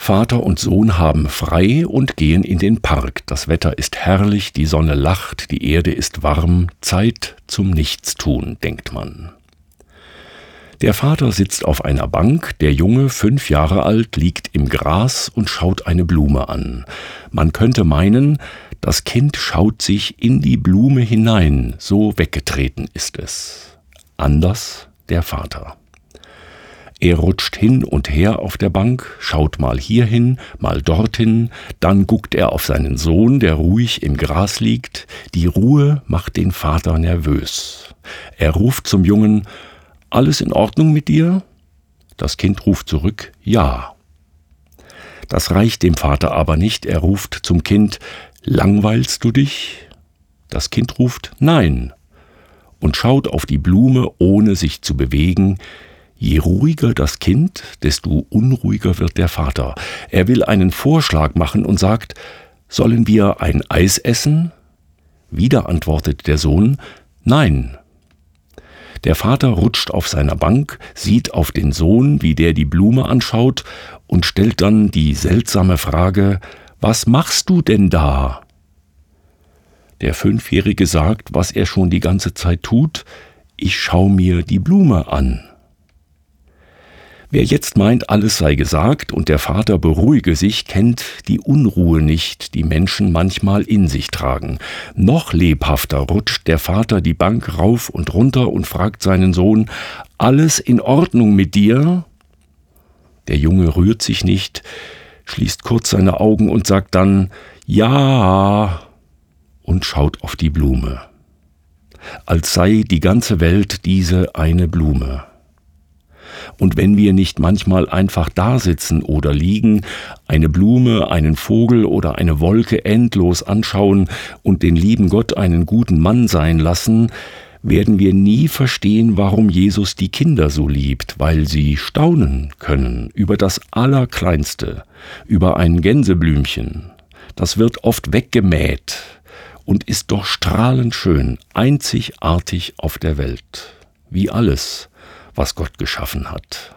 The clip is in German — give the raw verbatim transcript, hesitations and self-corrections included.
Vater und Sohn haben frei und gehen in den Park. Das Wetter ist herrlich, die Sonne lacht, die Erde ist warm. Zeit zum Nichtstun, denkt man. Der Vater sitzt auf einer Bank, der Junge, fünf Jahre alt, liegt im Gras und schaut eine Blume an. Man könnte meinen, das Kind schaut sich in die Blume hinein, so weggetreten ist es. Anders der Vater. Er rutscht hin und her auf der Bank, schaut mal hierhin, mal dorthin, dann guckt er auf seinen Sohn, der ruhig im Gras liegt. Die Ruhe macht den Vater nervös. Er ruft zum Jungen: »Alles in Ordnung mit dir?« Das Kind ruft zurück: »Ja.« Das reicht dem Vater aber nicht. Er ruft zum Kind: »Langweilst du dich?« Das Kind ruft: »Nein« und schaut auf die Blume, ohne sich zu bewegen. Je ruhiger das Kind, desto unruhiger wird der Vater. Er will einen Vorschlag machen und sagt: »Sollen wir ein Eis essen?« Wieder antwortet der Sohn: »Nein.« Der Vater rutscht auf seiner Bank, sieht auf den Sohn, wie der die Blume anschaut, und stellt dann die seltsame Frage: »Was machst du denn da?« Der Fünfjährige sagt, was er schon die ganze Zeit tut: »Ich schau mir die Blume an.« Wer jetzt meint, alles sei gesagt und der Vater beruhige sich, kennt die Unruhe nicht, die Menschen manchmal in sich tragen. Noch lebhafter rutscht der Vater die Bank rauf und runter und fragt seinen Sohn: »Alles in Ordnung mit dir?« Der Junge rührt sich nicht, schließt kurz seine Augen und sagt dann: »Ja« und schaut auf die Blume. Als sei die ganze Welt diese eine Blume. Und wenn wir nicht manchmal einfach da sitzen oder liegen, eine Blume, einen Vogel oder eine Wolke endlos anschauen und den lieben Gott einen guten Mann sein lassen, werden wir nie verstehen, warum Jesus die Kinder so liebt, weil sie staunen können über das Allerkleinste, über ein Gänseblümchen. Das wird oft weggemäht und ist doch strahlend schön, einzigartig auf der Welt, wie alles, was Gott geschaffen hat.